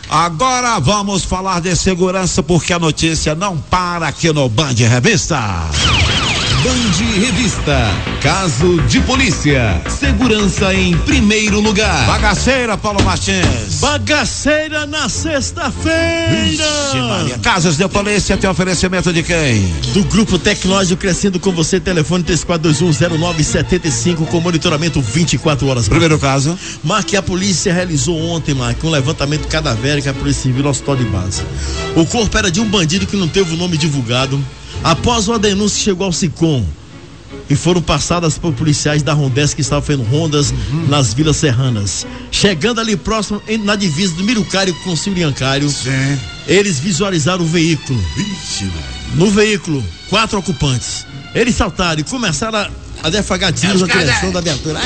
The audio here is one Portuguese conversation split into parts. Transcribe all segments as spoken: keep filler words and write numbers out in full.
Agora vamos falar de segurança, porque a notícia não para aqui no Band Revista. Band Revista, caso de polícia, segurança em primeiro lugar. Bagaceira, Paulo Martins. Bagaceira na sexta-feira. Maria. Casos de polícia tem oferecimento de quem? Do Grupo Tecnológico, crescendo com você, telefone três quatro dois um zero nove sete cinco com monitoramento vinte e quatro horas. Primeiro caso. Marque, a polícia realizou ontem, Marque, um levantamento cadavérico, a Polícia Civil no Hospital de Base. O corpo era de um bandido que não teve o nome divulgado. Após uma denúncia, chegou ao SICOM e foram passadas por policiais da Rondesp que estavam fazendo rondas uhum. nas vilas serranas. Chegando ali próximo, na divisa do Mirucário com o Siliancário, eles visualizaram o veículo. Vixe, no veículo, quatro ocupantes. Eles saltaram e começaram a, a defagar tiros na direção da viatura.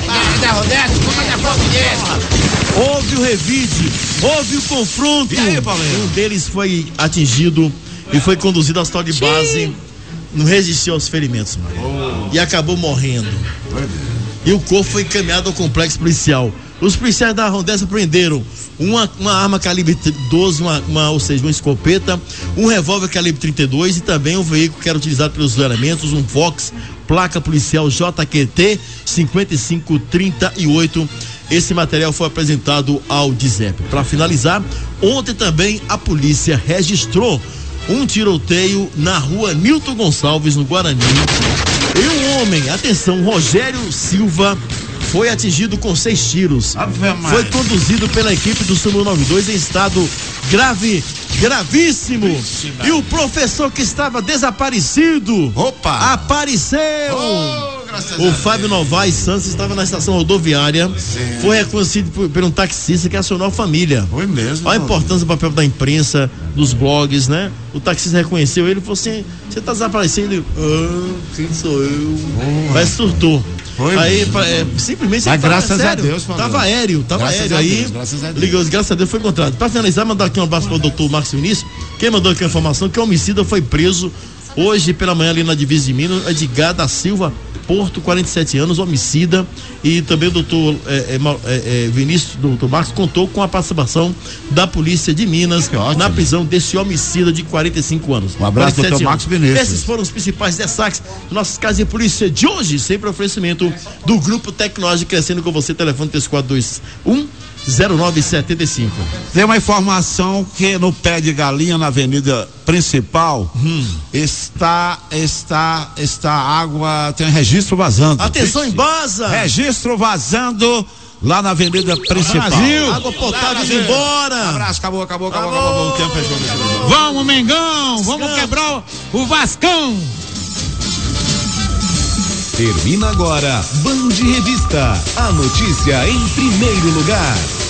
Houve o revide, houve o confronto. E aí, Paulinho? Um deles foi atingido e foi conduzido ao hospital de base. Não resistiu aos ferimentos, mano. Oh. E acabou morrendo. E o corpo foi encaminhado ao complexo policial. Os policiais da Rondesp prenderam uma, uma arma calibre doze, uma, uma, ou seja, uma escopeta, um revólver calibre trinta e dois e também um veículo que era utilizado pelos elementos, um Vox, placa policial J Q T cinquenta e cinco trinta e oito. Esse material foi apresentado ao D I S E P. Para finalizar, ontem também a polícia registrou um tiroteio na rua Nilton Gonçalves, no Guarani. E um homem, atenção, Rogério Silva, foi atingido com seis tiros. Foi conduzido pela equipe do SAMU noventa e dois em estado grave, gravíssimo. Vixe, e o professor que estava desaparecido, opa, apareceu. Oh, o Fábio Novaes Santos estava na estação rodoviária. Sim. Foi reconhecido por, por um taxista que acionou a família. Foi mesmo. Olha a importância do papel da imprensa, dos blogs, né? O taxista reconheceu ele e falou assim: você tá desaparecendo? Ele, ah, quem sou eu? Oh, mas surtou. Foi aí, é, simplesmente. Mas graças sério, a Deus, falou. Tava aéreo, tava graças aéreo a aí. Deus, graças a Deus. Ligou, graças a Deus foi encontrado. Para finalizar, mandar aqui um abraço para o doutor Marcos Vinícius. Quem mandou aqui a informação que o homicida foi preso hoje pela manhã ali na divisa de Minas, Edgar da Silva Porto, quarenta e sete anos, homicida. E também o doutor é, é, é, Vinícius, doutor Marcos, contou com a participação da polícia de Minas na prisão desse homicida de quarenta e cinco anos. Um abraço, doutor Marcos Vinícius. Esses foram os principais destaques dos nossos casos de polícia de hoje, sempre oferecimento do Grupo Tecnológico, crescendo com você, telefone três quatro dois um zero nove sete cinco. Tem uma informação que no Pé de Galinha, na avenida principal, hum. está, está, está água, tem um registro vazando. Atenção, em Baza! Registro vazando lá na avenida principal. Brasil! Água potável indo embora! Um abraço, acabou, acabou, acabou, acabou, acabou. O tempo fechou. Vamos, Mengão! Vamos quebrar o, o Vascão! Termina agora Band Revista, a notícia em primeiro lugar.